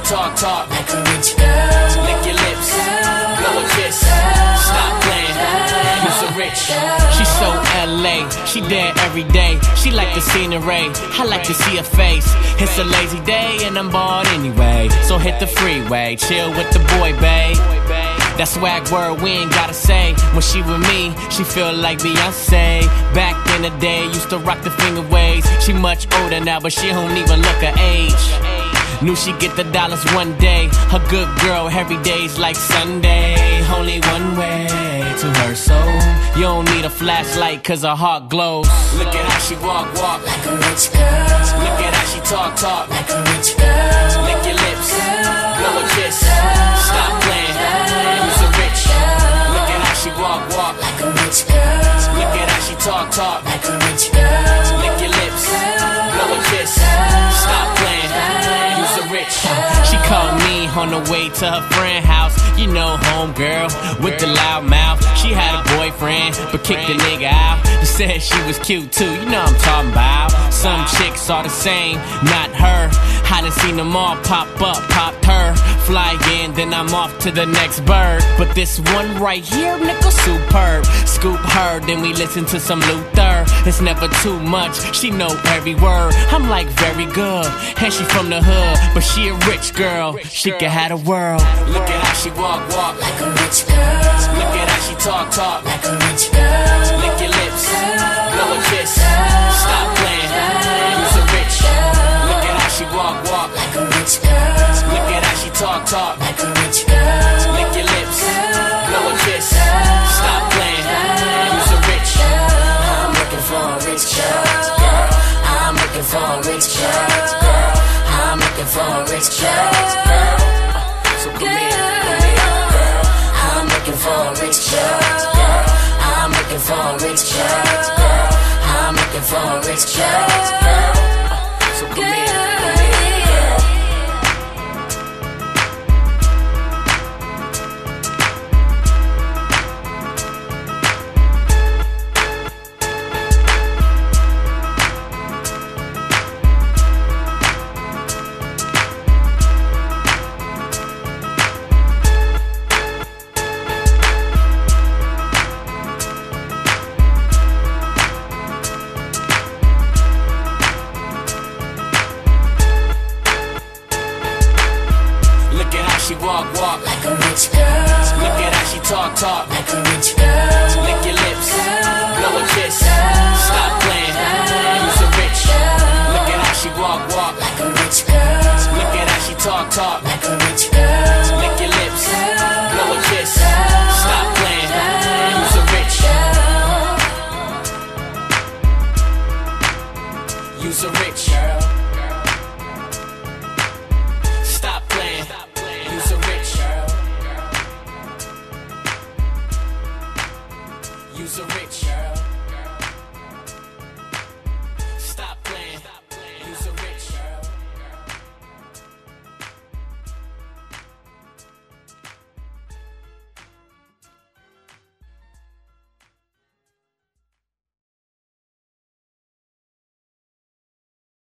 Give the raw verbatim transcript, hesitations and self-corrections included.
talk, talk like a rich girl. Lick your lips, blow a kiss, stop playing, you so rich. She's so L A, she there every day. She like the scenery, I like to see her face. It's a lazy day and I'm bored anyway, so hit the freeway, chill with the boy, babe. That swag word we ain't gotta say. When she with me, she feel like Beyonce. Back in the day, used to rock the finger waves. She much older now, but she don't even look her age. Knew she'd get the dollars one day. Her good girl, every day's like Sunday. Only one way to her soul. You don't need a flashlight cause her heart glows. Look at how she walk, walk like a rich girl. Look at how she talk, talk like a rich girl. Lick your lips, blow a kiss, stop playing, you so rich. Look at how she walk, walk like a rich girl. Look at how she talk, talk like a rich girl. Lick your lips, blow a kiss, stop playing, you so rich. She called me on the way to her friend house. You know, homegirl with the loud mouth. She had a boyfriend, but kicked the nigga out. You said she was cute too, you know I'm talking about. Some chicks are the same, not her. I done seen them all pop up, popped her. Fly in, then I'm off to the next bird. But this one right here, nigga, superb. Scoop her, then we listen to some Luther. It's never too much, she know every word. I'm like, very good, and she from the hood, but she a rich girl, she can have the world. Look at how she walk, walk like a rich girl. Look at how she talk, talk like a rich girl. Lick your lips, blow a kiss, stop playing, you so rich. Look at how she walk, walk like a rich girl. Look at how she talk, talk like a rich girl. Lick your lips, blow a kiss, stop playing, you so rich. I'm looking for a rich girl. I'm looking for a rich girl. I'm looking for a rich girl. So come here, come here, girl. I'm looking for a rich girl. I'm looking for a rich girl. I'm looking for a rich girl. So come here, come here. She walk, walk like a rich girl. Look at how she talk, talk like a rich girl. Lick your lips, blow a kiss, stop playing, you so rich. Look at how she walk, walk like a rich girl. Look at how she talk, talk.